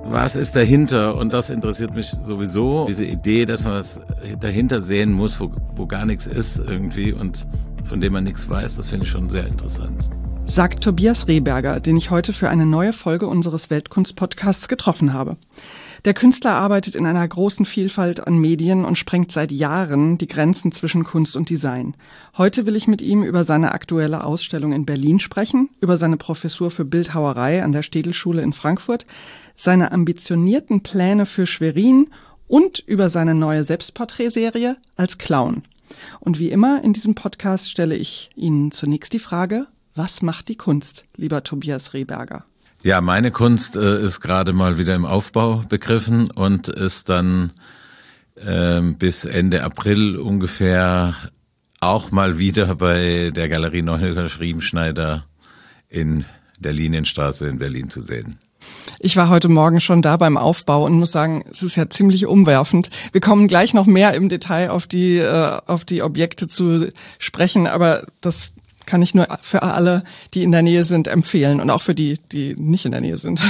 Was ist dahinter? Und das interessiert mich sowieso. Diese Idee, dass man was dahinter sehen muss, wo gar nichts ist irgendwie und von dem man nichts weiß, das finde ich schon sehr interessant. Sagt Tobias Rehberger, den ich heute für eine neue Folge unseres Weltkunst-Podcasts getroffen habe. Der Künstler arbeitet in einer großen Vielfalt an Medien und sprengt seit Jahren die Grenzen zwischen Kunst und Design. Heute will ich mit ihm über seine aktuelle Ausstellung in Berlin sprechen, über seine Professur für Bildhauerei an der Städelschule in Frankfurt, seine ambitionierten Pläne für Schwerin und über seine neue Selbstporträtserie als Clown. Und wie immer in diesem Podcast stelle ich Ihnen zunächst die Frage: Was macht die Kunst, lieber Tobias Rehberger? Ja, meine Kunst ist gerade mal wieder im Aufbau begriffen und ist dann bis Ende April ungefähr auch mal wieder bei der Galerie Neuhöfer-Riemenschneider in der Linienstraße in Berlin zu sehen. Ich war heute Morgen schon da beim Aufbau und muss sagen, es ist ja ziemlich umwerfend. Wir kommen gleich noch mehr im Detail auf die Objekte zu sprechen, aber das kann ich nur für alle, die in der Nähe sind, empfehlen und auch für die nicht in der Nähe sind.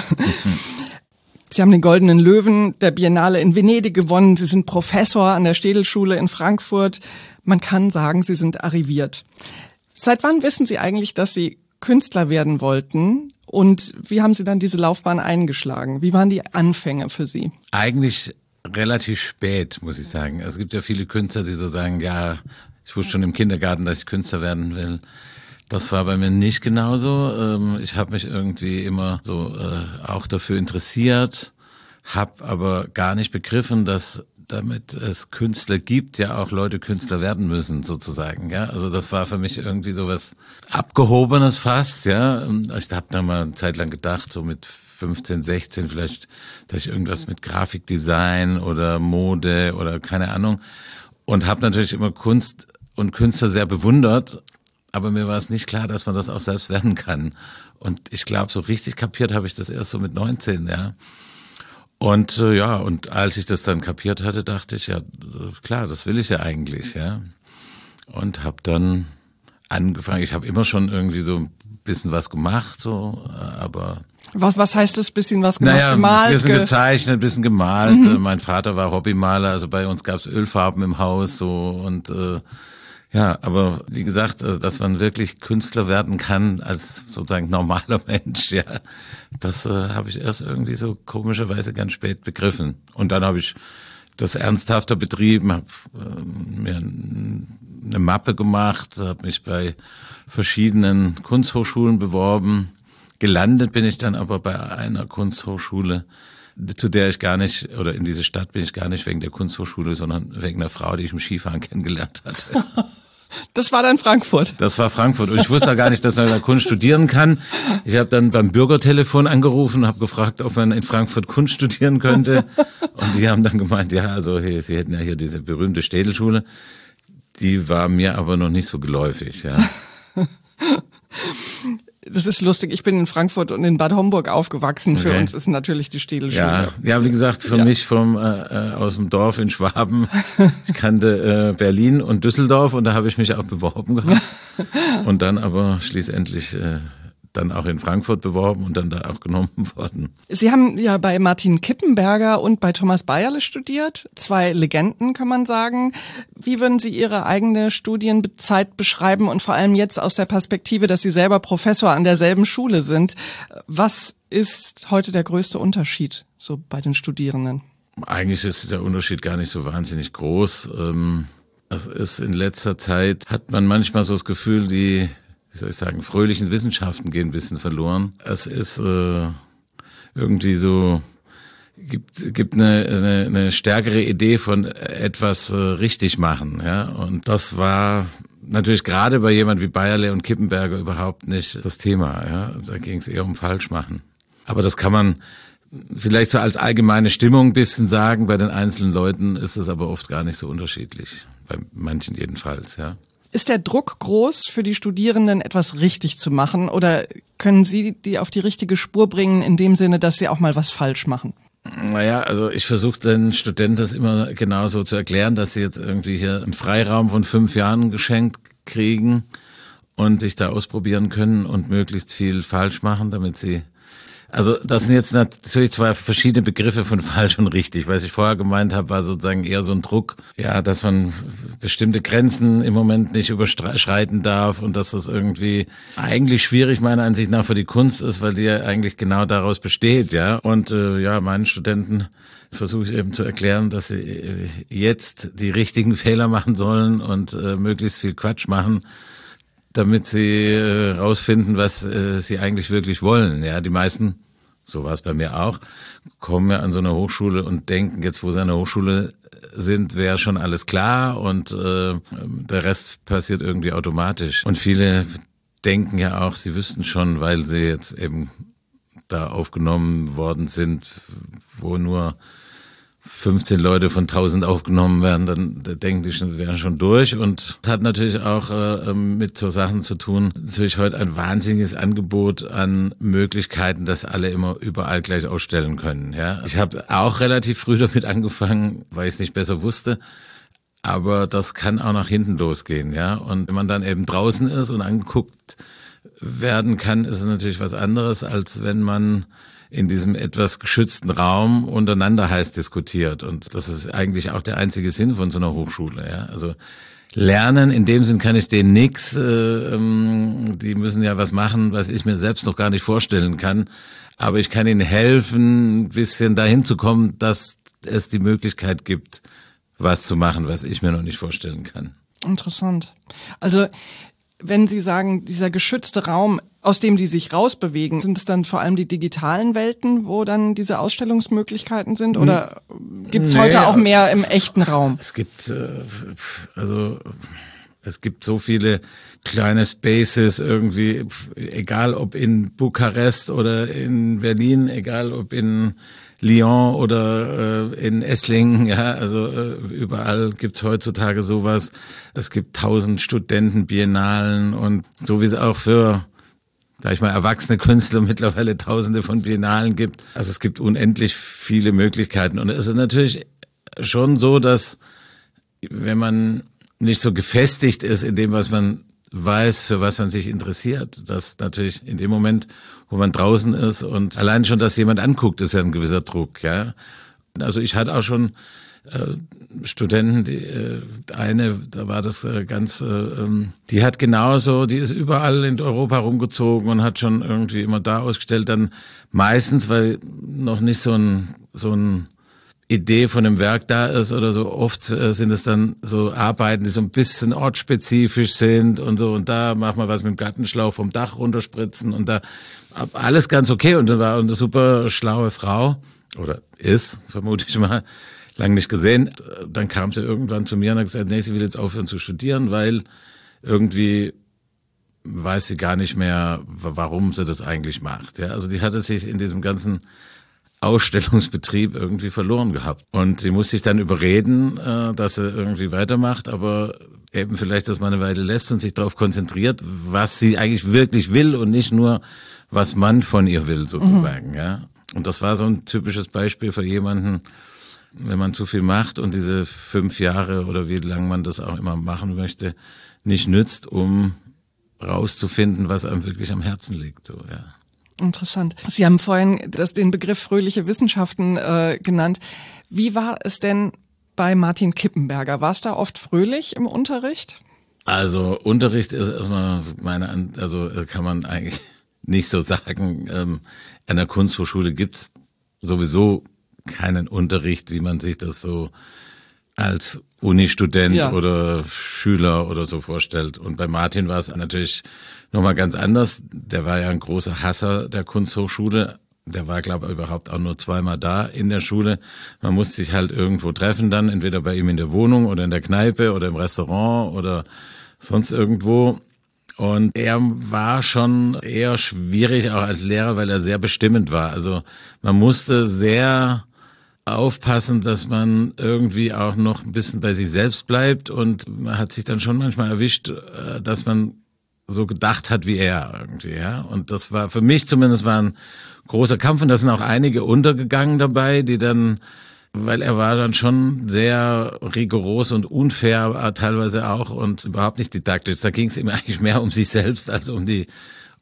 Sie haben den Goldenen Löwen der Biennale in Venedig gewonnen. Sie sind Professor an der Städelschule in Frankfurt. Man kann sagen, Sie sind arriviert. Seit wann wissen Sie eigentlich, dass Sie Künstler werden wollten? Und wie haben Sie dann diese Laufbahn eingeschlagen? Wie waren die Anfänge für Sie? Eigentlich relativ spät, muss ich sagen. Es gibt ja viele Künstler, die so sagen, ja, ich wusste schon im Kindergarten, dass ich Künstler werden will. Das war bei mir nicht genauso. Ich habe mich irgendwie immer so auch dafür interessiert, habe aber gar nicht begriffen, dass damit es Künstler gibt, ja auch Leute Künstler werden müssen, sozusagen. Ja, also das war für mich irgendwie so was Abgehobenes fast. Ja, ich habe da mal eine Zeit lang gedacht, so mit 15, 16 vielleicht, dass ich irgendwas mit Grafikdesign oder Mode oder keine Ahnung, und habe natürlich immer Kunst und Künstler sehr bewundert, aber mir war es nicht klar, dass man das auch selbst werden kann. Und ich glaube, so richtig kapiert habe ich das erst so mit 19, ja. Und und als ich das dann kapiert hatte, dachte ich, ja, klar, das will ich ja eigentlich, ja. Und habe dann angefangen, ich habe immer schon irgendwie so ein bisschen was gemacht, so, aber... Was heißt das, bisschen was gemacht? Naja, gemalt? Ein bisschen gezeichnet, ein bisschen gemalt. Mein Vater war Hobbymaler, also bei uns gab es Ölfarben im Haus, so, und aber wie gesagt, dass man wirklich Künstler werden kann als sozusagen normaler Mensch, ja, das habe ich erst irgendwie so komischerweise ganz spät begriffen. Und dann habe ich das ernsthafter betrieben, habe mir eine Mappe gemacht, habe mich bei verschiedenen Kunsthochschulen beworben. Gelandet bin ich dann aber bei einer Kunsthochschule, zu der ich gar nicht, oder in diese Stadt bin ich gar nicht wegen der Kunsthochschule, sondern wegen einer Frau, die ich im Skifahren kennengelernt hatte. Das war dann Frankfurt. Das war Frankfurt. Und ich wusste gar nicht, dass man da Kunst studieren kann. Ich habe dann beim Bürgertelefon angerufen und habe gefragt, ob man in Frankfurt Kunst studieren könnte. Und die haben dann gemeint, ja, also sie hätten ja hier diese berühmte Städelschule. Die war mir aber noch nicht so geläufig, ja. Das ist lustig. Ich bin in Frankfurt und in Bad Homburg aufgewachsen. Für uns ist natürlich die Städelschule. Ja, wie gesagt, für mich aus dem Dorf in Schwaben. Ich kannte Berlin und Düsseldorf und da habe ich mich auch beworben gehabt. Und dann aber schließlich dann auch in Frankfurt beworben und dann da auch genommen worden. Sie haben ja bei Martin Kippenberger und bei Thomas Bayerle studiert. 2 Legenden, kann man sagen. Wie würden Sie Ihre eigene Studienzeit beschreiben und vor allem jetzt aus der Perspektive, dass Sie selber Professor an derselben Schule sind? Was ist heute der größte Unterschied so bei den Studierenden? Eigentlich ist der Unterschied gar nicht so wahnsinnig groß. Es ist in letzter Zeit, hat man manchmal so das Gefühl, die fröhlichen Wissenschaften gehen ein bisschen verloren. Es ist irgendwie so, gibt eine stärkere Idee von etwas richtig machen, ja. Und das war natürlich gerade bei jemand wie Bayerle und Kippenberger überhaupt nicht das Thema, ja. Da ging es eher um Falschmachen. Aber das kann man vielleicht so als allgemeine Stimmung ein bisschen sagen. Bei den einzelnen Leuten ist es aber oft gar nicht so unterschiedlich. Bei manchen jedenfalls, ja. Ist der Druck groß für die Studierenden, etwas richtig zu machen? Oder können Sie die auf die richtige Spur bringen, in dem Sinne, dass sie auch mal was falsch machen? Naja, also ich versuche den Studenten das immer genauso zu erklären, dass sie jetzt irgendwie hier einen Freiraum von 5 Jahren geschenkt kriegen und sich da ausprobieren können und möglichst viel falsch machen, damit sie Also das sind jetzt natürlich zwei verschiedene Begriffe von falsch und richtig. Was ich vorher gemeint habe, war sozusagen eher so ein Druck, ja, dass man bestimmte Grenzen im Moment nicht überschreiten darf und dass das irgendwie eigentlich schwierig meiner Ansicht nach für die Kunst ist, weil die ja eigentlich genau daraus besteht, ja. Und meinen Studenten versuche ich eben zu erklären, dass sie jetzt die richtigen Fehler machen sollen und möglichst viel Quatsch machen, damit sie rausfinden, was sie eigentlich wirklich wollen. Ja, die meisten, so war es bei mir auch, kommen ja an so eine Hochschule und denken, jetzt wo sie an der Hochschule sind, wäre schon alles klar und der Rest passiert irgendwie automatisch. Und viele denken ja auch, sie wüssten schon, weil sie jetzt eben da aufgenommen worden sind, wo nur 15 Leute von 1000 aufgenommen werden, dann denken die schon, wären schon durch. Und hat natürlich auch mit so Sachen zu tun. Natürlich heute ein wahnsinniges Angebot an Möglichkeiten, dass alle immer überall gleich ausstellen können. Ja, ich habe auch relativ früh damit angefangen, weil ich es nicht besser wusste. Aber das kann auch nach hinten losgehen. Ja, und wenn man dann eben draußen ist und angeguckt werden kann, ist es natürlich was anderes, als wenn man in diesem etwas geschützten Raum untereinander heiß diskutiert. Und das ist eigentlich auch der einzige Sinn von so einer Hochschule. Ja? Also lernen, in dem Sinn kann ich denen nix. Die müssen ja was machen, was ich mir selbst noch gar nicht vorstellen kann. Aber ich kann ihnen helfen, ein bisschen dahin zu kommen, dass es die Möglichkeit gibt, was zu machen, was ich mir noch nicht vorstellen kann. Interessant. Also wenn Sie sagen, dieser geschützte Raum, aus dem die sich rausbewegen, sind es dann vor allem die digitalen Welten, wo dann diese Ausstellungsmöglichkeiten sind? Oder gibt es heute auch mehr im echten Raum? Es gibt es gibt so viele kleine Spaces irgendwie, egal ob in Bukarest oder in Berlin, egal ob in Lyon oder in Esslingen, ja, also überall gibt's heutzutage sowas. Es gibt 1000 Studentenbiennalen und so wie es auch für, sag ich mal, erwachsene Künstler mittlerweile Tausende von Biennalen gibt. Also es gibt unendlich viele Möglichkeiten und es ist natürlich schon so, dass wenn man nicht so gefestigt ist in dem, was man weiß, für was man sich interessiert, dass natürlich in dem Moment, wo man draußen ist und allein schon, dass jemand anguckt, ist ja ein gewisser Druck, ja. Also ich hatte auch schon Studenten, eine, da war das die hat genauso, die ist überall in Europa rumgezogen und hat schon irgendwie immer da ausgestellt, dann meistens, weil noch nicht so ein Idee von einem Werk da ist oder so. Oft sind es dann so Arbeiten, die so ein bisschen ortsspezifisch sind und so. Und da macht man was mit dem Gartenschlauch vom Dach runterspritzen und da alles ganz okay. Und dann war eine super schlaue Frau oder ist, vermute ich mal, lange nicht gesehen. Dann kam sie irgendwann zu mir und hat gesagt, nee, sie will jetzt aufhören zu studieren, weil irgendwie weiß sie gar nicht mehr, warum sie das eigentlich macht. Ja, also die hatte sich in diesem ganzen Ausstellungsbetrieb irgendwie verloren gehabt. Und sie muss sich dann überreden, dass sie irgendwie weitermacht, aber eben vielleicht das mal eine Weile lässt und sich darauf konzentriert, was sie eigentlich wirklich will und nicht nur, was man von ihr will, sozusagen. Ja. Und das war so ein typisches Beispiel für jemanden, wenn man zu viel macht und diese 5 Jahre oder wie lange man das auch immer machen möchte, nicht nützt, um rauszufinden, was einem wirklich am Herzen liegt. So, ja. Interessant. Sie haben vorhin den Begriff fröhliche Wissenschaften genannt. Wie war es denn bei Martin Kippenberger? War es da oft fröhlich im Unterricht? Also Unterricht ist erstmal kann man eigentlich nicht so sagen. An der Kunsthochschule gibt's sowieso keinen Unterricht, wie man sich das so als Uni-Student oder Schüler oder so vorstellt. Und bei Martin war es natürlich nochmal ganz anders. Der war ja ein großer Hasser der Kunsthochschule. Der war, glaube ich, überhaupt auch nur 2-mal da in der Schule. Man musste sich halt irgendwo treffen dann, entweder bei ihm in der Wohnung oder in der Kneipe oder im Restaurant oder sonst irgendwo. Und er war schon eher schwierig auch als Lehrer, weil er sehr bestimmend war. Also man musste sehr aufpassen, dass man irgendwie auch noch ein bisschen bei sich selbst bleibt und man hat sich dann schon manchmal erwischt, dass man so gedacht hat wie er irgendwie, ja. Und das war für mich zumindest war ein großer Kampf und da sind auch einige untergegangen dabei, die dann, weil er war dann schon sehr rigoros und unfair teilweise auch und überhaupt nicht didaktisch. Da ging es ihm eigentlich mehr um sich selbst als um die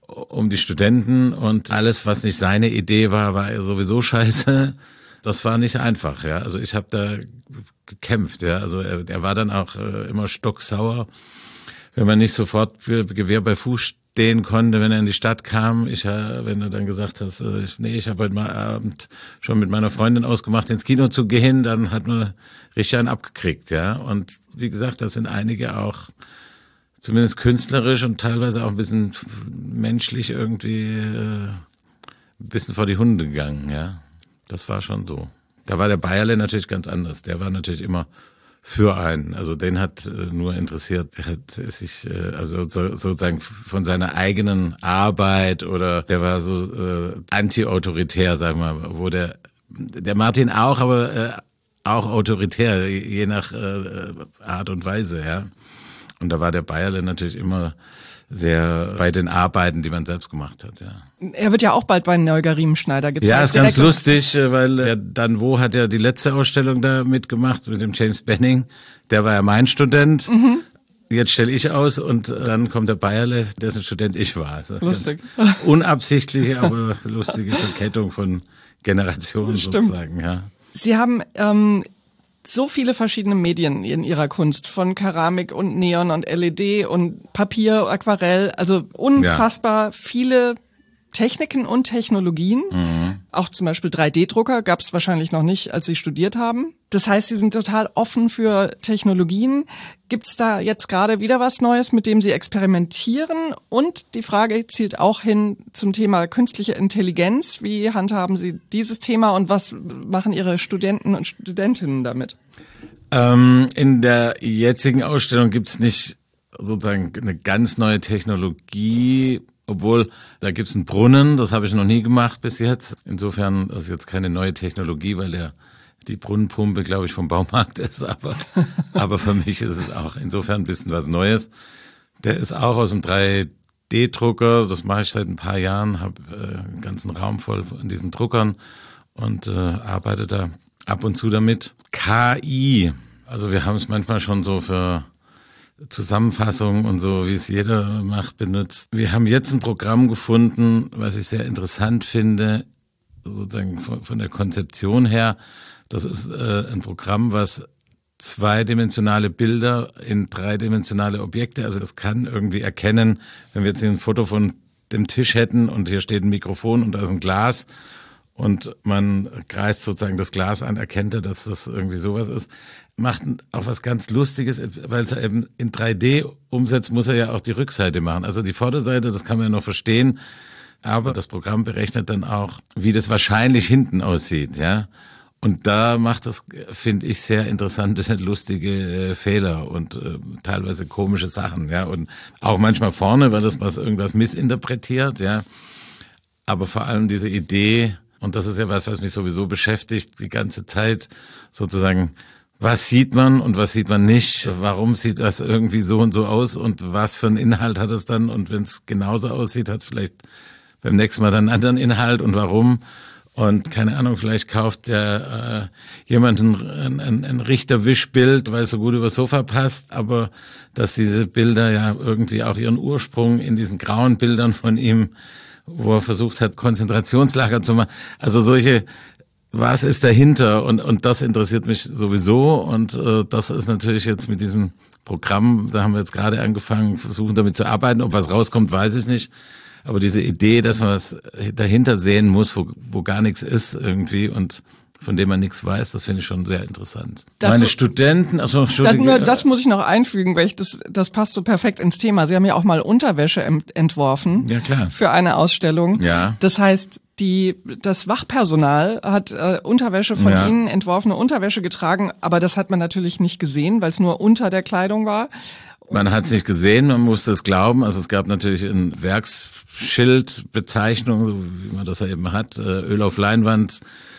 um die Studenten und alles, was nicht seine Idee war, war sowieso scheiße. Das war nicht einfach, ja. Also ich habe da gekämpft, ja. Also er war dann auch immer stocksauer, wenn man nicht sofort Gewehr bei Fuß stehen konnte, wenn er in die Stadt kam. Wenn du dann gesagt hast, ich habe heute mal Abend schon mit meiner Freundin ausgemacht, ins Kino zu gehen, dann hat man richtig einen abgekriegt, ja. Und wie gesagt, das sind einige auch zumindest künstlerisch und teilweise auch ein bisschen menschlich irgendwie ein bisschen vor die Hunde gegangen, ja. Das war schon so. Da war der Bayerle natürlich ganz anders. Der war natürlich immer für einen. Also den hat nur interessiert, der hat sich also sozusagen von seiner eigenen Arbeit oder der war so anti-autoritär, sagen wir mal, wo der Martin auch, aber auch autoritär, je nach Art und Weise, ja. Und da war der Bayerle natürlich immer sehr bei den Arbeiten, die man selbst gemacht hat, ja. Er wird ja auch bald bei Neuger Riemenschneider gezeigt. Ja, ist ganz lustig, weil hat ja die letzte Ausstellung da mitgemacht mit dem James Benning. Der war ja mein Student. Mhm. Jetzt stelle ich aus und dann kommt der Bayerle, dessen Student ich war. Also lustig. Unabsichtliche, aber lustige Verkettung von Generationen sozusagen, ja. Sie haben so viele verschiedene Medien in ihrer Kunst, von Keramik und Neon und LED und Papier, Aquarell, also unfassbar viele Techniken und Technologien. Mhm. Auch zum Beispiel 3D-Drucker gab es wahrscheinlich noch nicht, als Sie studiert haben. Das heißt, Sie sind total offen für Technologien. Gibt es da jetzt gerade wieder was Neues, mit dem Sie experimentieren? Und die Frage zielt auch hin zum Thema künstliche Intelligenz. Wie handhaben Sie dieses Thema und was machen Ihre Studenten und Studentinnen damit? In der jetzigen Ausstellung gibt es nicht sozusagen eine ganz neue Technologie, obwohl da gibt's einen Brunnen, das habe ich noch nie gemacht bis jetzt. Insofern ist jetzt keine neue Technologie, weil die Brunnenpumpe, glaube ich, vom Baumarkt ist, aber für mich ist es auch insofern ein bisschen was Neues. Der ist auch aus dem 3D-Drucker, das mache ich seit ein paar Jahren, habe einen ganzen Raum voll von diesen Druckern und arbeite da ab und zu damit. KI, also wir haben es manchmal schon so für Zusammenfassung und so, wie es jeder macht, benutzt. Wir haben jetzt ein Programm gefunden, was ich sehr interessant finde, sozusagen von der Konzeption her. Das ist ein Programm, was zweidimensionale Bilder in dreidimensionale Objekte, also das kann irgendwie erkennen, wenn wir jetzt hier ein Foto von dem Tisch hätten und hier steht ein Mikrofon und da ist ein Glas und man kreist sozusagen das Glas an, erkennt er, dass das irgendwie sowas ist. Macht auch was ganz Lustiges, weil es eben in 3D umsetzt, muss er ja auch die Rückseite machen. Also die Vorderseite, das kann man ja noch verstehen, aber das Programm berechnet dann auch, wie das wahrscheinlich hinten aussieht, ja. Und da macht das, finde ich, sehr interessante, lustige Fehler und teilweise komische Sachen, ja. Und auch manchmal vorne, weil das irgendwas missinterpretiert, ja. Aber vor allem diese Idee, und das ist ja was mich sowieso beschäftigt, die ganze Zeit sozusagen, was sieht man und was sieht man nicht? Warum sieht das irgendwie so und so aus und was für einen Inhalt hat es dann? Und wenn es genauso aussieht, hat es vielleicht beim nächsten Mal dann einen anderen Inhalt und warum? Und keine Ahnung, vielleicht kauft der jemand ein Richterwischbild, weil es so gut übers Sofa passt, aber dass diese Bilder ja irgendwie auch ihren Ursprung in diesen grauen Bildern von ihm, wo er versucht hat, Konzentrationslager zu machen. Also solche, was ist dahinter? Und das interessiert mich sowieso. Und das ist natürlich jetzt mit diesem Programm, da haben wir jetzt gerade angefangen, versuchen damit zu arbeiten. Ob was rauskommt, weiß ich nicht. Aber diese Idee, dass man was dahinter sehen muss, wo gar nichts ist irgendwie und von dem man nichts weiß, das finde ich schon sehr interessant. Meine Studenten, das muss ich noch einfügen, weil das passt so perfekt ins Thema. Sie haben ja auch mal Unterwäsche entworfen. Ja, klar. Für eine Ausstellung. Ja. Das heißt, das Wachpersonal hat Unterwäsche von Ihnen, entworfene Unterwäsche getragen, aber das hat man natürlich nicht gesehen, weil es nur unter der Kleidung war. Man hat es nicht gesehen, man musste es glauben. Also es gab natürlich ein Werksschildbezeichnung, so wie man das ja eben hat, Öl auf Leinwand,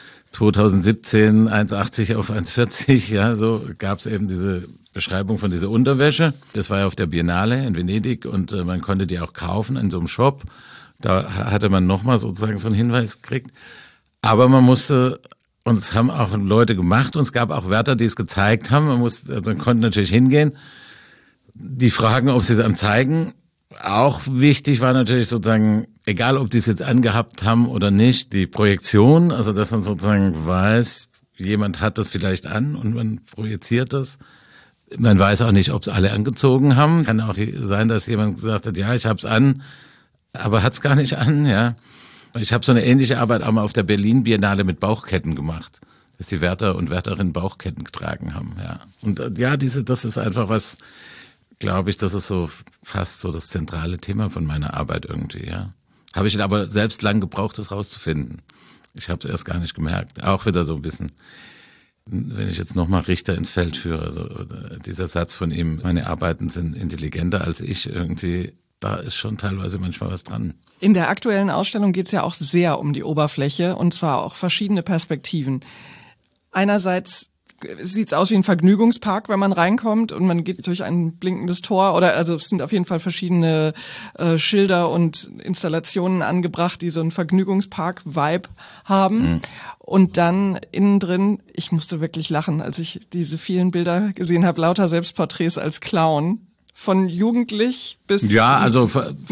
2017 1,80 auf 1,40, ja, so gab es eben diese Beschreibung von dieser Unterwäsche. Das war ja auf der Biennale in Venedig und man konnte die auch kaufen in so einem Shop. Da hatte man nochmal sozusagen so einen Hinweis gekriegt. Aber man musste, und es haben auch Leute gemacht und es gab auch Wärter, die es gezeigt haben. Man konnte natürlich hingehen, die fragen, ob sie es einem zeigen Auch wichtig war natürlich sozusagen, egal ob die es jetzt angehabt haben oder nicht, die Projektion, also dass man sozusagen weiß, jemand hat das vielleicht an und man projiziert das. Man weiß auch nicht, ob es alle angezogen haben. Kann auch sein, dass jemand gesagt hat, ja, ich hab's an, aber hat's gar nicht an, ja. Ich habe so eine ähnliche Arbeit auch mal auf der Berlin Biennale mit Bauchketten gemacht, dass die Wärter und Wärterinnen Bauchketten getragen haben, ja. Und ja, das ist einfach was, glaube ich, das ist so fast so das zentrale Thema von meiner Arbeit irgendwie, ja. Habe ich aber selbst lang gebraucht, das rauszufinden. Ich habe es erst gar nicht gemerkt. Auch wieder so ein bisschen, wenn ich jetzt nochmal Richter ins Feld führe, so dieser Satz von ihm, meine Arbeiten sind intelligenter als ich irgendwie, da ist schon teilweise manchmal was dran. In der aktuellen Ausstellung geht es ja auch sehr um die Oberfläche und zwar auch verschiedene Perspektiven. Einerseits sieht es aus wie ein Vergnügungspark, wenn man reinkommt und man geht durch ein blinkendes Tor oder also es sind auf jeden Fall verschiedene Schilder und Installationen angebracht, die so einen Vergnügungspark-Vibe haben. Mhm. Und dann innen drin, ich musste wirklich lachen, als ich diese vielen Bilder gesehen habe, lauter Selbstporträts als Clown. Von jugendlich bis ja, also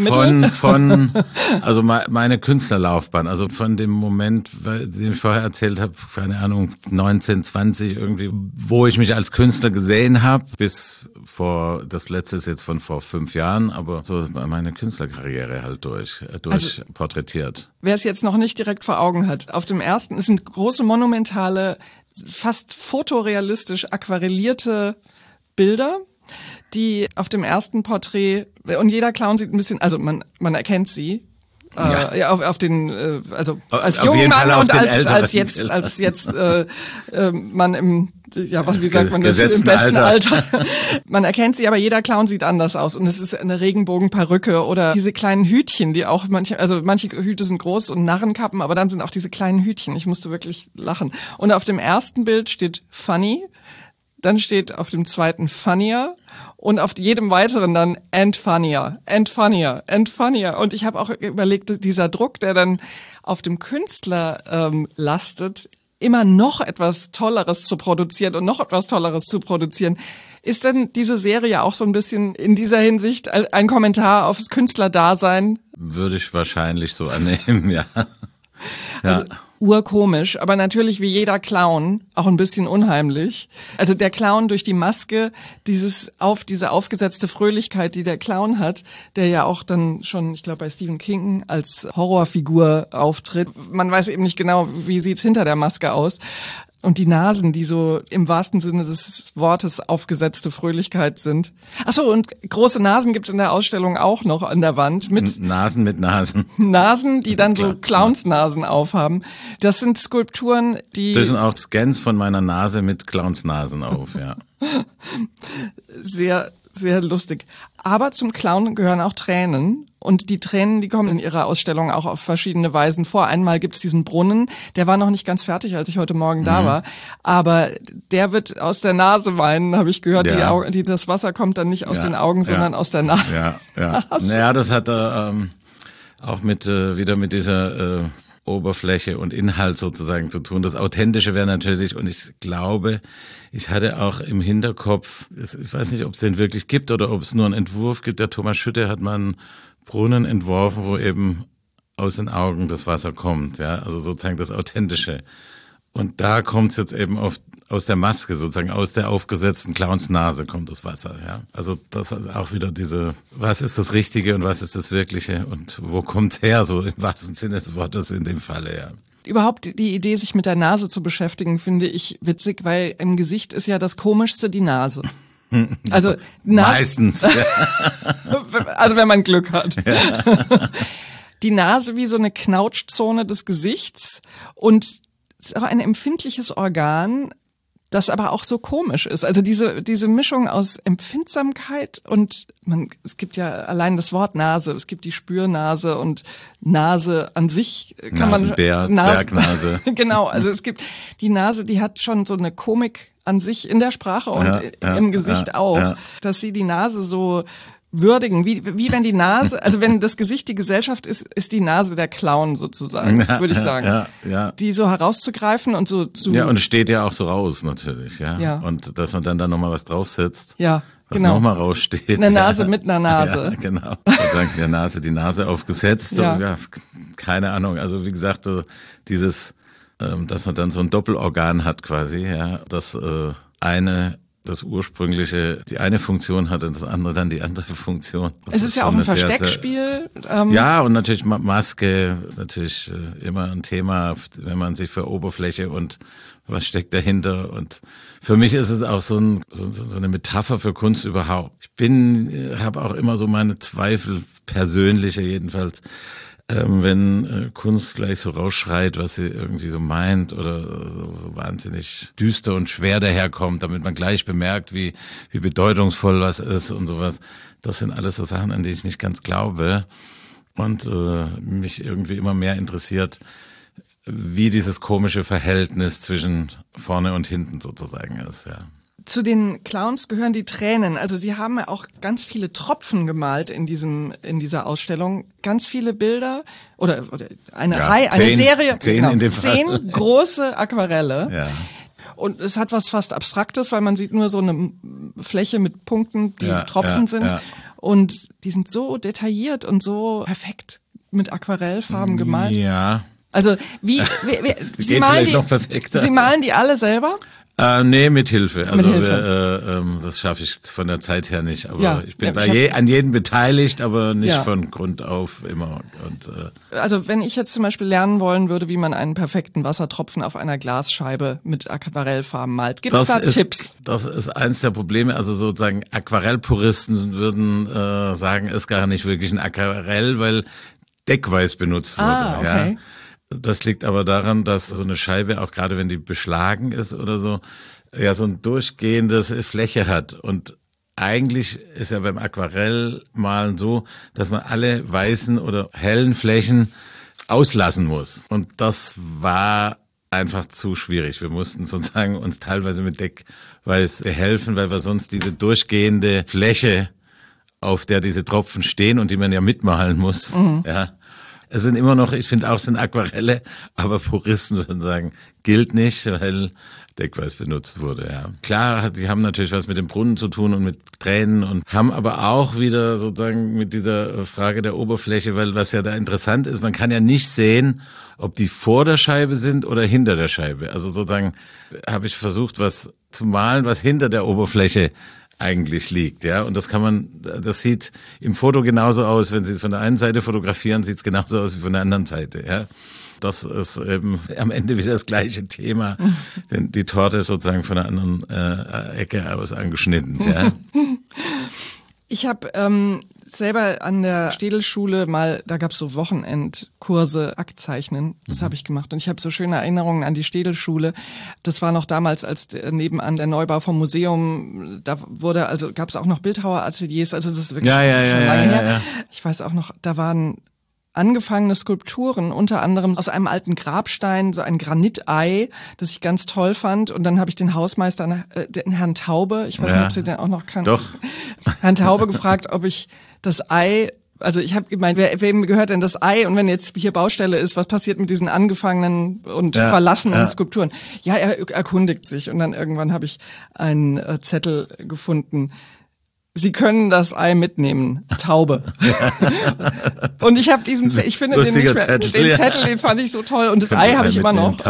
also meine Künstlerlaufbahn, also von dem Moment, den ich vorher erzählt habe, keine Ahnung, 19, 20 irgendwie, wo ich mich als Künstler gesehen habe, bis das letzte ist jetzt von vor 5 Jahren, aber so meine Künstlerkarriere halt durch also, porträtiert. Wer es jetzt noch nicht direkt vor Augen hat, auf dem ersten, es sind große monumentale, fast fotorealistisch aquarellierte Bilder, die auf dem ersten Porträt, und jeder Clown sieht ein bisschen, also man erkennt sie, ja. Auf den, also als jungen Mann und als jetzt man im, ja, wie sagt man das, im besten Alter. Man erkennt sie, aber jeder Clown sieht anders aus und es ist eine Regenbogenperücke oder diese kleinen Hütchen, die auch manche Hüte sind groß und Narrenkappen, aber dann sind auch diese kleinen Hütchen. Ich musste wirklich lachen. Und auf dem ersten Bild steht funny. Dann steht auf dem zweiten funnier und auf jedem weiteren dann and funnier, and funnier, and funnier. Und ich habe auch überlegt, dieser Druck, der dann auf dem Künstler lastet, immer noch etwas Tolleres zu produzieren und noch etwas Tolleres zu produzieren. Ist denn diese Serie auch so ein bisschen in dieser Hinsicht ein Kommentar aufs Künstlerdasein? Würde ich wahrscheinlich so annehmen, ja. Also, urkomisch, aber natürlich wie jeder Clown auch ein bisschen unheimlich. Also der Clown durch die Maske, diese aufgesetzte Fröhlichkeit, die der Clown hat, der ja auch dann schon, ich glaube bei Stephen King als Horrorfigur auftritt. Man weiß eben nicht genau, wie sieht's hinter der Maske aus. Und die Nasen, die so im wahrsten Sinne des Wortes aufgesetzte Fröhlichkeit sind. Ach so, und große Nasen gibt's in der Ausstellung auch noch an der Wand. Nasen mit Nasen. Nasen, die dann so Clownsnasen aufhaben. Das sind Skulpturen, die... Das sind auch Scans von meiner Nase mit Clownsnasen auf, ja. Sehr, sehr lustig. Aber zum Clown gehören auch Tränen. Und die Tränen, die kommen in ihrer Ausstellung auch auf verschiedene Weisen vor. Einmal gibt's diesen Brunnen, der war noch nicht ganz fertig, als ich heute Morgen da war. Aber der wird aus der Nase weinen, habe ich gehört. Ja. Das Wasser kommt dann nicht aus den Augen, sondern aus der Nase. Ja. Naja, das hat auch wieder mit dieser Oberfläche und Inhalt sozusagen zu tun. Das Authentische wäre natürlich, und ich glaube, ich hatte auch im Hinterkopf, ich weiß nicht, ob es den wirklich gibt oder ob es nur einen Entwurf gibt. Der Thomas Schütte hat mal einen Brunnen entworfen, wo eben aus den Augen das Wasser kommt, ja, also sozusagen das Authentische. Und da kommt es jetzt eben aus der Maske, sozusagen aus der aufgesetzten Clownsnase kommt das Wasser, ja. Also das ist auch wieder was ist das Richtige und was ist das Wirkliche und wo kommt's her, so im wahrsten Sinne des Wortes in dem Falle, ja. Überhaupt die Idee, sich mit der Nase zu beschäftigen, finde ich witzig, weil im Gesicht ist ja das Komischste die Nase. Also meistens. Also wenn man Glück hat. Ja. Die Nase wie so eine Knautschzone des Gesichts und es ist auch ein empfindliches Organ, das aber auch so komisch ist. Also diese Mischung aus Empfindsamkeit und es gibt ja allein das Wort Nase, es gibt die Spürnase und Nase an sich kann Nasenbär, Zwergnase. Genau, also es gibt die Nase, die hat schon so eine Komik an sich in der Sprache und im Gesicht auch, dass sie die Nase so würdigen, wie wenn die Nase, also wenn das Gesicht die Gesellschaft ist die Nase der Clown sozusagen, würde ich sagen. Ja. Die so herauszugreifen und so zu... Ja, und steht ja auch so raus natürlich, ja. Und dass man dann nochmal was draufsetzt. Ja. was nochmal raussteht. Eine Nase mit einer Nase. Ja, genau. Sozusagen der Nase die Nase aufgesetzt. Ja. Ja, keine Ahnung. Also wie gesagt, so dieses, dass man dann so ein Doppelorgan hat quasi, ja, das das ursprüngliche, die eine Funktion hat und das andere dann die andere Funktion. Das es ist ja auch ein sehr, Versteckspiel. Ja, und natürlich Maske, natürlich immer ein Thema, wenn man sich für Oberfläche und was steckt dahinter. Und für mich ist es auch so eine Metapher für Kunst überhaupt. Ich habe auch immer so meine Zweifel, persönliche jedenfalls, wenn Kunst gleich so rausschreit, was sie irgendwie so meint oder so wahnsinnig düster und schwer daherkommt, damit man gleich bemerkt, wie bedeutungsvoll was ist und sowas. Das sind alles so Sachen, an die ich nicht ganz glaube und mich irgendwie immer mehr interessiert, wie dieses komische Verhältnis zwischen vorne und hinten sozusagen ist, ja. Zu den Clowns gehören die Tränen. Also sie haben ja auch ganz viele Tropfen gemalt in dieser Ausstellung. Ganz viele Bilder oder eine Serie. 10 in dem Fall. 10 große Aquarelle. Ja. Und es hat was fast Abstraktes, weil man sieht nur so eine Fläche mit Punkten, die Tropfen sind. Ja. Und die sind so detailliert und so perfekt mit Aquarellfarben gemalt. Ja. Also Sie malen die alle selber? Nee, mit Hilfe. Also das schaffe ich von der Zeit her nicht. Aber ich bin an jedem beteiligt, aber nicht von Grund auf immer. Und, also wenn ich jetzt zum Beispiel lernen wollen würde, wie man einen perfekten Wassertropfen auf einer Glasscheibe mit Aquarellfarben malt, gibt es da Tipps? Das ist eins der Probleme. Also sozusagen Aquarellpuristen würden sagen, ist gar nicht wirklich ein Aquarell, weil Deckweiß benutzt wurde. Okay. Ja. Das liegt aber daran, dass so eine Scheibe, auch gerade wenn die beschlagen ist oder so, ja so ein durchgehendes Fläche hat. Und eigentlich ist ja beim Aquarellmalen so, dass man alle weißen oder hellen Flächen auslassen muss. Und das war einfach zu schwierig. Wir mussten sozusagen uns teilweise mit Deckweiß helfen, weil wir sonst diese durchgehende Fläche, auf der diese Tropfen stehen und die man ja mitmalen muss, ja. Es sind immer noch, ich finde auch, sind Aquarelle, aber Puristen würden sagen, gilt nicht, weil Deckweiß benutzt wurde, ja. Klar, die haben natürlich was mit dem Brunnen zu tun und mit Tränen und haben aber auch wieder sozusagen mit dieser Frage der Oberfläche, weil was ja da interessant ist, man kann ja nicht sehen, ob die vor der Scheibe sind oder hinter der Scheibe. Also sozusagen habe ich versucht, was zu malen, was hinter der Oberfläche eigentlich liegt, ja, und das sieht im Foto genauso aus, wenn Sie es von der einen Seite fotografieren, sieht es genauso aus wie von der anderen Seite, ja. Das ist eben am Ende wieder das gleiche Thema, denn die Torte ist sozusagen von der anderen Ecke aus angeschnitten, ja. Ich habe selber an der Städelschule mal, da gab's so Wochenendkurse Aktzeichnen, das habe ich gemacht und ich habe so schöne Erinnerungen an die Städelschule. Das war noch damals, als nebenan der Neubau vom Museum, da gab's auch noch Bildhauerateliers, also das ist wirklich schon lange her. Ja. Ich weiß auch noch, da waren angefangene Skulpturen, unter anderem aus einem alten Grabstein, so ein Granitei, das ich ganz toll fand. Und dann habe ich den Hausmeister, den Herrn Taube, ich weiß nicht, ob Sie den auch noch kannten, Doch. Herrn Taube gefragt, ob ich das Ei, also ich habe gemeint, wem gehört denn das Ei? Und wenn jetzt hier Baustelle ist, was passiert mit diesen angefangenen und verlassenen Skulpturen? Ja, er erkundigt sich. Und dann irgendwann habe ich einen Zettel gefunden. Sie können das Ei mitnehmen, Taube. Und ich habe ich finde den nicht mehr, den Zettel, den fand ich so toll und das Ei habe ich immer noch.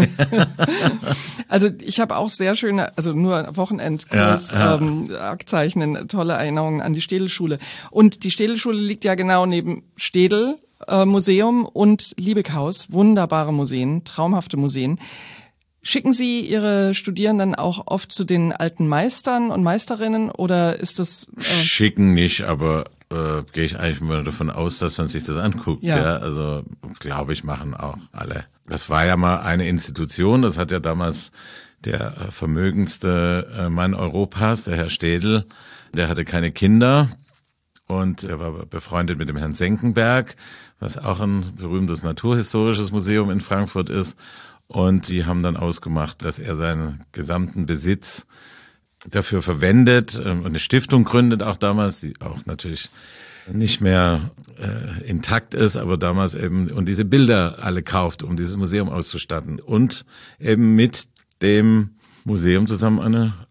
Also ich habe auch sehr schöne, also nur Wochenendkurs, Aktzeichnen, tolle Erinnerungen an die Städelschule. Und die Städelschule liegt ja genau neben Städel Museum und Liebighaus, wunderbare Museen, traumhafte Museen. Schicken Sie Ihre Studierenden auch oft zu den alten Meistern und Meisterinnen oder ist das... Schicken nicht, aber gehe ich eigentlich mal davon aus, dass man sich das anguckt. Ja. Also glaube ich, machen auch alle. Das war ja mal eine Institution, das hat ja damals der vermögendste Mann Europas, der Herr Städel, der hatte keine Kinder und er war befreundet mit dem Herrn Senckenberg, was auch ein berühmtes naturhistorisches Museum in Frankfurt ist. Und die haben dann ausgemacht, dass er seinen gesamten Besitz dafür verwendet und eine Stiftung gründet, auch damals, die auch natürlich nicht mehr intakt ist, aber damals eben und diese Bilder alle kauft, um dieses Museum auszustatten und eben mit dem Museum zusammen eine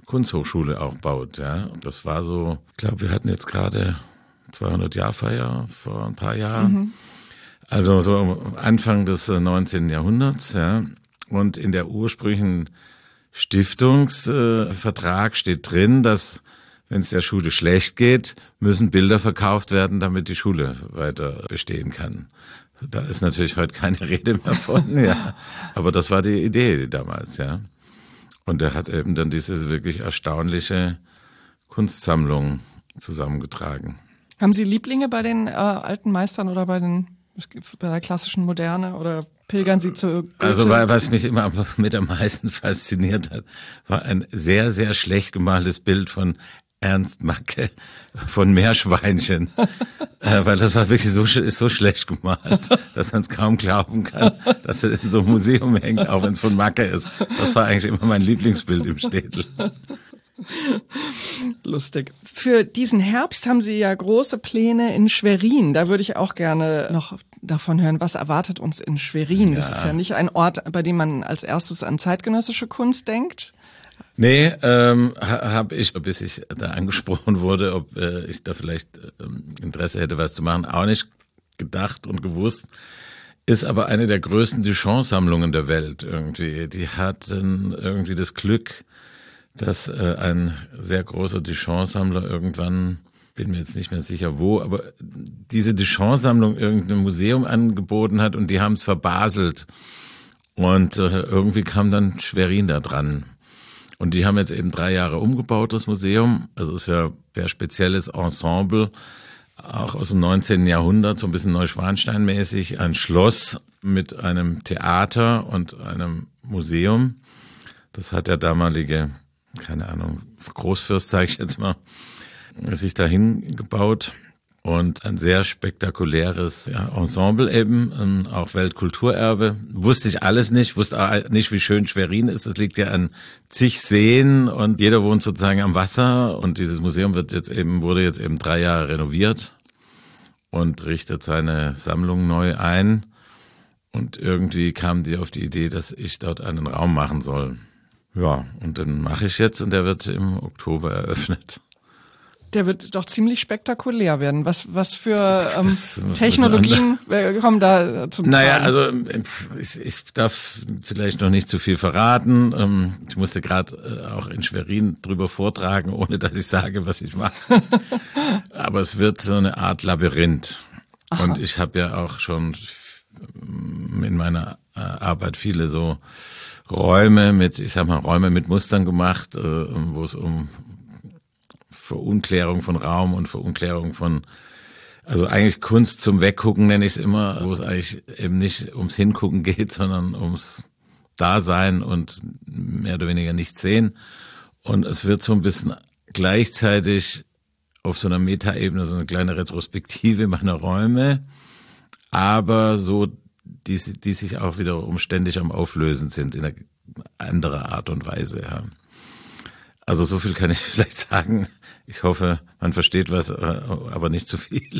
Kunsthochschule auch baut. Ja, das war so, ich glaube, wir hatten jetzt gerade 200-Jahr-Feier vor ein paar Jahren. Also so Anfang des 19. Jahrhunderts. Ja. Und in der ursprünglichen Stiftungsvertrag steht drin, dass wenn es der Schule schlecht geht, müssen Bilder verkauft werden, damit die Schule weiter bestehen kann. Da ist natürlich heute keine Rede mehr von, ja. Aber das war die Idee damals, ja. Und er hat eben dann diese wirklich erstaunliche Kunstsammlung zusammengetragen. Haben Sie Lieblinge bei den alten Meistern oder bei der klassischen Moderne oder pilgern Sie zu Goethe? Also was mich immer mit am meisten fasziniert hat, war ein sehr, sehr schlecht gemaltes Bild von Ernst Macke von Meerschweinchen, weil das war wirklich so schlecht gemalt, dass man es kaum glauben kann, dass es in so einem Museum hängt, auch wenn es von Macke ist. Das war eigentlich immer mein Lieblingsbild im Städtel. Lustig. Für diesen Herbst haben Sie ja große Pläne in Schwerin. Da würde ich auch gerne noch davon hören, was erwartet uns in Schwerin. Das ist ja nicht ein Ort, bei dem man als erstes an zeitgenössische Kunst denkt. Nee, habe ich, bis ich da angesprochen wurde, ob ich da vielleicht Interesse hätte, was zu machen, auch nicht gedacht und gewusst. Ist aber eine der größten Duchamp-Sammlungen der Welt irgendwie. Die hatten irgendwie das Glück, dass ein sehr großer Duchamp-Sammler irgendwann, bin mir jetzt nicht mehr sicher wo, aber diese Duchamp-Sammlung irgendein Museum angeboten hat und die haben es verbaselt. Und irgendwie kam dann Schwerin da dran. Und die haben jetzt eben 3 Jahre umgebaut, das Museum. Also es ist ja sehr spezielles Ensemble, auch aus dem 19. Jahrhundert, so ein bisschen Neuschwanstein-mäßig. Ein Schloss mit einem Theater und einem Museum. Das hat der damalige, keine Ahnung, Großfürst, sage ich jetzt mal, sich dahin gebaut. Und ein sehr spektakuläres Ensemble eben, auch Weltkulturerbe. Wusste ich alles nicht, wusste auch nicht, wie schön Schwerin ist. Es liegt ja an zig Seen und jeder wohnt sozusagen am Wasser. Und dieses Museum wurde jetzt eben 3 Jahre renoviert und richtet seine Sammlung neu ein. Und irgendwie kamen die auf die Idee, dass ich dort einen Raum machen soll. Ja, und den mache ich jetzt und der wird im Oktober eröffnet. Der wird doch ziemlich spektakulär werden. Was für Technologien kommen da zum Tragen? Naja, also ich darf vielleicht noch nicht zu viel verraten. Ich musste gerade auch in Schwerin drüber vortragen, ohne dass ich sage, was ich mache. Aber es wird so eine Art Labyrinth. Aha. Und ich habe ja auch schon in meiner Arbeit viele so Räume mit Mustern gemacht, wo es um Verunklärung von Raum und Verunklärung von, also eigentlich Kunst zum Weggucken nenne ich es immer, wo es eigentlich eben nicht ums Hingucken geht, sondern ums Dasein und mehr oder weniger nichts sehen. Und es wird so ein bisschen gleichzeitig auf so einer Metaebene so eine kleine Retrospektive meiner Räume, aber so, die sich auch wiederum ständig am Auflösen sind in einer anderen Art und Weise, ja. Also so viel kann ich vielleicht sagen. Ich hoffe, man versteht was, aber nicht zu viel.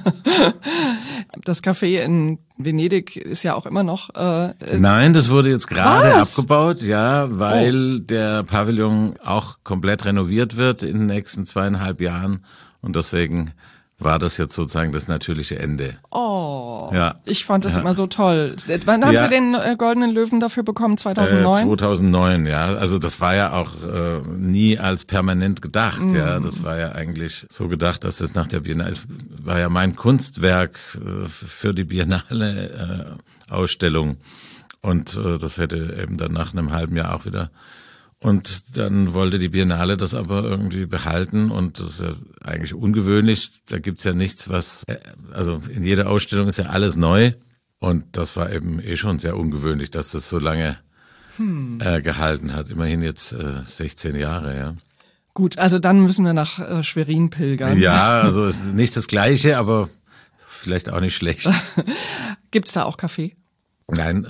Das Café in Venedig ist ja auch immer noch... Nein, das wurde jetzt gerade abgebaut, ja, weil der Pavillon auch komplett renoviert wird in den nächsten 2,5 Jahren. Und deswegen war das jetzt sozusagen das natürliche Ende. Oh, ja. Ich fand das immer so toll. Wann haben Sie den Goldenen Löwen dafür bekommen? 2009? 2009, ja. Also das war ja auch nie als permanent gedacht. Ja, das war ja eigentlich so gedacht, dass das nach der Biennale, es war ja mein Kunstwerk für die Biennale Ausstellung. Und das hätte eben dann nach einem halben Jahr auch wieder. Und dann wollte die Biennale das aber irgendwie behalten und das ist ja eigentlich ungewöhnlich. Da gibt's ja nichts, also in jeder Ausstellung ist ja alles neu und das war eben schon sehr ungewöhnlich, dass das so lange gehalten hat. Immerhin jetzt 16 Jahre, ja. Gut, also dann müssen wir nach Schwerin pilgern. Ja, also es ist nicht das Gleiche, aber vielleicht auch nicht schlecht. Gibt's da auch Kaffee? Nein,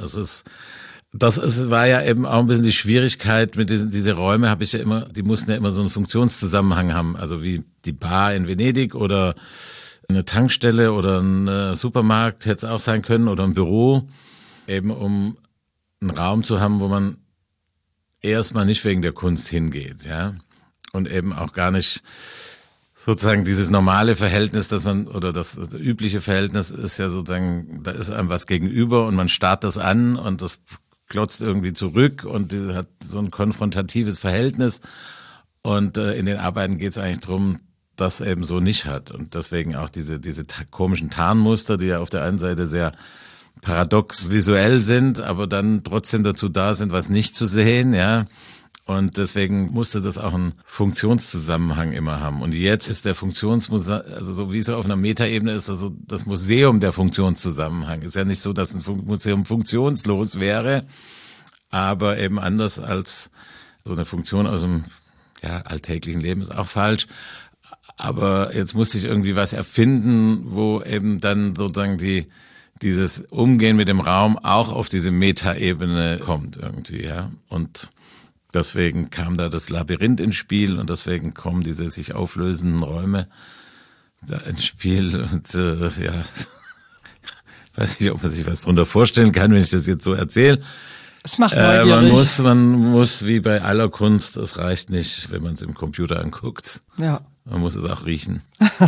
war ja eben auch ein bisschen die Schwierigkeit mit diese Räume die mussten ja immer so einen Funktionszusammenhang haben, also wie die Bar in Venedig oder eine Tankstelle oder ein Supermarkt hätte es auch sein können oder ein Büro, eben um einen Raum zu haben, wo man erstmal nicht wegen der Kunst hingeht, ja. und eben auch gar nicht sozusagen dieses normale Verhältnis, dass man, oder das übliche Verhältnis ist ja sozusagen, da ist einem was gegenüber und man starrt das an und das glotzt irgendwie zurück und hat so ein konfrontatives Verhältnis. Und in den Arbeiten geht es eigentlich darum, das eben so nicht hat. Und deswegen auch diese komischen Tarnmuster, die ja auf der einen Seite sehr paradox visuell sind, aber dann trotzdem dazu da sind, was nicht zu sehen, ja. Und deswegen musste das auch einen Funktionszusammenhang immer haben. Und jetzt ist der also so wie es auf einer Metaebene ist, also das Museum der Funktionszusammenhang. Ist ja nicht so, dass ein Museum funktionslos wäre, aber eben anders als so eine Funktion aus dem alltäglichen Leben ist auch falsch. Aber jetzt musste ich irgendwie was erfinden, wo eben dann sozusagen dieses Umgehen mit dem Raum auch auf diese Metaebene kommt irgendwie, ja. Und deswegen kam da das Labyrinth ins Spiel und deswegen kommen diese sich auflösenden Räume da ins Spiel und weiß nicht, ob man sich was drunter vorstellen kann, wenn ich das jetzt so erzähle. Es macht neugierig. Man muss wie bei aller Kunst, es reicht nicht, wenn man es im Computer anguckt. Ja. Man muss es auch riechen.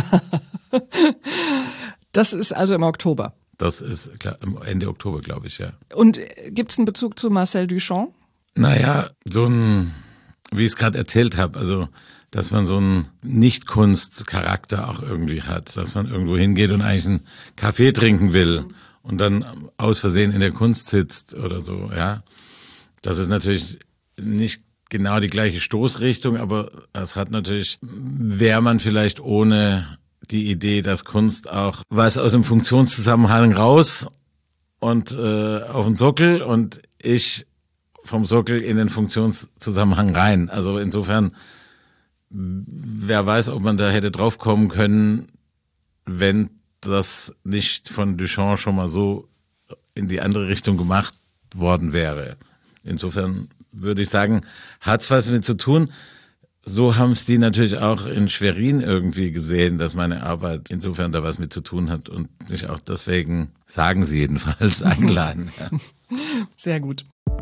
Das ist also im Oktober. Das ist klar, Ende Oktober, glaube ich, ja. Und gibt es einen Bezug zu Marcel Duchamp? Naja, wie ich es gerade erzählt habe, also dass man so einen Nicht-Kunst-Charakter auch irgendwie hat, dass man irgendwo hingeht und eigentlich einen Kaffee trinken will und dann aus Versehen in der Kunst sitzt oder so, ja. Das ist natürlich nicht genau die gleiche Stoßrichtung, aber es hat natürlich, wäre man vielleicht ohne die Idee, dass Kunst auch was aus dem Funktionszusammenhang raus und auf den Sockel und ich vom Sockel in den Funktionszusammenhang rein. Also insofern, wer weiß, ob man da hätte drauf kommen können, wenn das nicht von Duchamp schon mal so in die andere Richtung gemacht worden wäre. Insofern würde ich sagen, hat's was mit zu tun. So haben es die natürlich auch in Schwerin irgendwie gesehen, dass meine Arbeit insofern da was mit zu tun hat und mich auch deswegen, sagen sie jedenfalls, eingeladen. Ja. Sehr gut.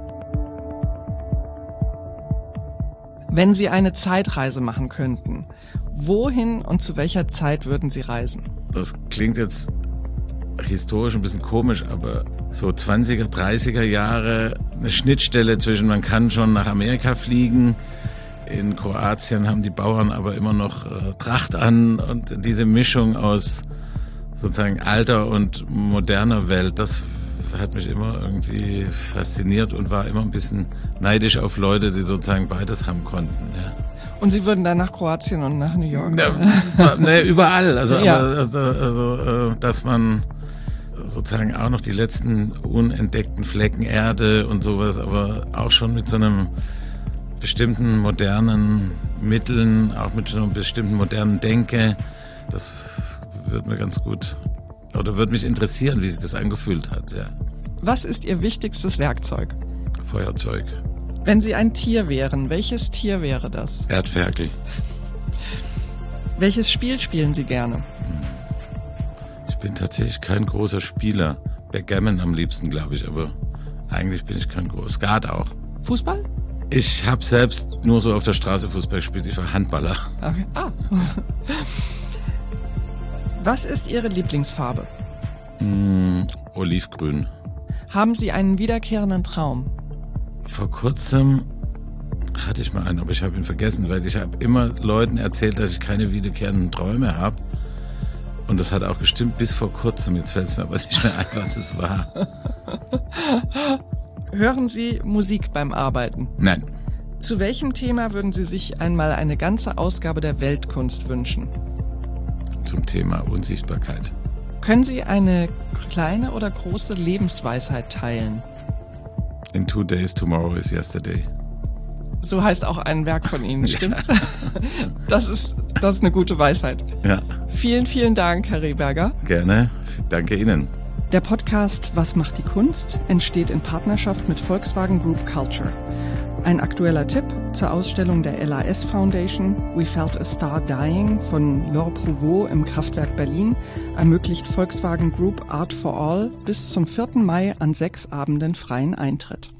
Wenn Sie eine Zeitreise machen könnten, wohin und zu welcher Zeit würden Sie reisen? Das klingt jetzt historisch ein bisschen komisch, aber so 20er, 30er Jahre, eine Schnittstelle zwischen, man kann schon nach Amerika fliegen, in Kroatien haben die Bauern aber immer noch Tracht an und diese Mischung aus sozusagen alter und moderner Welt, das hat mich immer irgendwie fasziniert und war immer ein bisschen neidisch auf Leute, die sozusagen beides haben konnten. Ja. Und Sie würden dann nach Kroatien und nach New York? Ne, überall. Also, ja. Aber, dass man sozusagen auch noch die letzten unentdeckten Flecken Erde und sowas, aber auch schon mit so einem bestimmten modernen Mitteln, auch mit so einem bestimmten modernen Denke, das wird mir ganz gut, oder würde mich interessieren, wie sich das angefühlt hat, ja. Was ist Ihr wichtigstes Werkzeug? Feuerzeug. Wenn Sie ein Tier wären, welches Tier wäre das? Erdferkel. Welches Spiel spielen Sie gerne? Ich bin tatsächlich kein großer Spieler. Backgammon am liebsten, glaube ich, aber eigentlich bin ich kein großer. Skat auch. Fußball? Ich habe selbst nur so auf der Straße Fußball gespielt. Ich war Handballer. Okay. Was ist Ihre Lieblingsfarbe? Olivgrün. Haben Sie einen wiederkehrenden Traum? Vor kurzem hatte ich mal einen, aber ich habe ihn vergessen, weil ich habe immer Leuten erzählt, dass ich keine wiederkehrenden Träume habe. Und das hat auch gestimmt bis vor kurzem. Jetzt fällt es mir aber nicht mehr ein, was es war. Hören Sie Musik beim Arbeiten? Nein. Zu welchem Thema würden Sie sich einmal eine ganze Ausgabe der Weltkunst wünschen? Zum Thema Unsichtbarkeit. Können Sie eine kleine oder große Lebensweisheit teilen? In 2 days, tomorrow is yesterday. So heißt auch ein Werk von Ihnen, stimmt's? Ja. Das ist eine gute Weisheit. Ja. Vielen, vielen Dank, Herr Rehberger. Gerne. Danke Ihnen. Der Podcast Was macht die Kunst? Entsteht in Partnerschaft mit Volkswagen Group Culture. Ein aktueller Tipp zur Ausstellung der LAS Foundation We Felt a Star Dying von Laure Prouvost im Kraftwerk Berlin ermöglicht Volkswagen Group Art for All bis zum 4. Mai an 6 Abenden freien Eintritt.